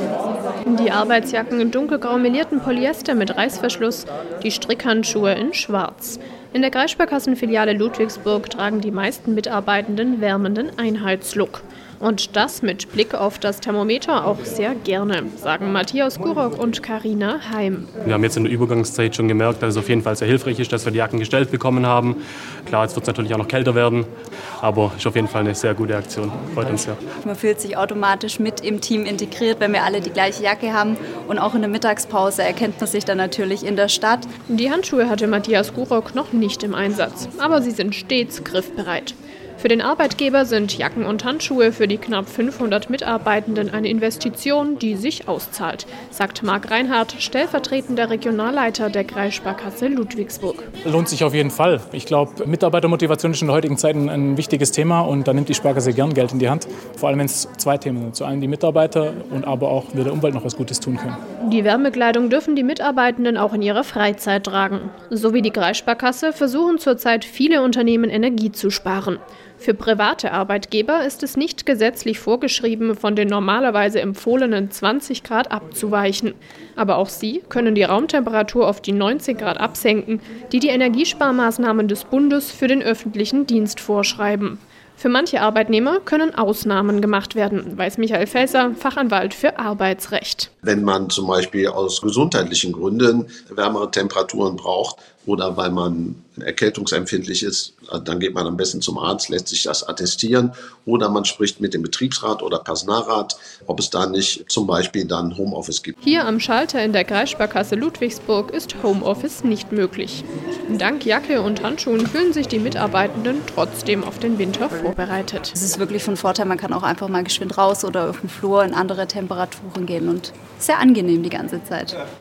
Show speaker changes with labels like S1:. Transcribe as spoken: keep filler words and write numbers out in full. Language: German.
S1: Die Arbeitsjacken in dunkelgrau melierten Polyester mit Reißverschluss, die Strickhandschuhe in schwarz. In der Kreissparkassenfiliale Ludwigsburg tragen die meisten Mitarbeitenden wärmenden Einheitslook. Und das mit Blick auf das Thermometer auch sehr gerne, sagen Matthias Gurok und Carina Heim.
S2: Wir haben jetzt in der Übergangszeit schon gemerkt, dass es auf jeden Fall sehr hilfreich ist, dass wir die Jacken gestellt bekommen haben. Klar, jetzt wird es natürlich auch noch kälter werden, aber ist auf jeden Fall eine sehr gute Aktion. Freut uns sehr.
S3: Man fühlt sich automatisch mit im Team integriert, wenn wir alle die gleiche Jacke haben. Und auch in der Mittagspause erkennt man sich dann natürlich in der Stadt.
S1: Die Handschuhe hatte Matthias Gurok noch nicht im Einsatz, aber sie sind stets griffbereit. Für den Arbeitgeber sind Jacken und Handschuhe für die knapp fünfhundert Mitarbeitenden eine Investition, die sich auszahlt, sagt Marc Reinhardt, stellvertretender Regionalleiter der Kreissparkasse Ludwigsburg.
S4: Lohnt sich auf jeden Fall. Ich glaube, Mitarbeitermotivation ist in der heutigen Zeit ein, ein wichtiges Thema und da nimmt die Sparkasse gern Geld in die Hand. Vor allem, wenn es zwei Themen sind. Zu einem die Mitarbeiter und aber auch wir der Umwelt noch was Gutes tun können.
S1: Die Wärmekleidung dürfen die Mitarbeitenden auch in ihrer Freizeit tragen. So wie die Kreissparkasse versuchen zurzeit viele Unternehmen Energie zu sparen. Für private Arbeitgeber ist es nicht gesetzlich vorgeschrieben, von den normalerweise empfohlenen zwanzig Grad abzuweichen. Aber auch sie können die Raumtemperatur auf die neunzehn Grad absenken, die die Energiesparmaßnahmen des Bundes für den öffentlichen Dienst vorschreiben. Für manche Arbeitnehmer können Ausnahmen gemacht werden, weiß Michael Felser, Fachanwalt für Arbeitsrecht.
S5: Wenn man zum Beispiel aus gesundheitlichen Gründen wärmere Temperaturen braucht oder weil man erkältungsempfindlich ist, dann geht man am besten zum Arzt, lässt sich das attestieren oder man spricht mit dem Betriebsrat oder Personalrat, ob es da nicht zum Beispiel dann Homeoffice gibt.
S1: Hier am Schalter in der Kreissparkasse Ludwigsburg ist Homeoffice nicht möglich. Dank Jacke und Handschuhen fühlen sich die Mitarbeitenden trotzdem auf den Winter vorbereitet.
S3: Es ist wirklich von Vorteil, man kann auch einfach mal geschwind raus oder auf den Flur in andere Temperaturen gehen und sehr angenehm die ganze Zeit.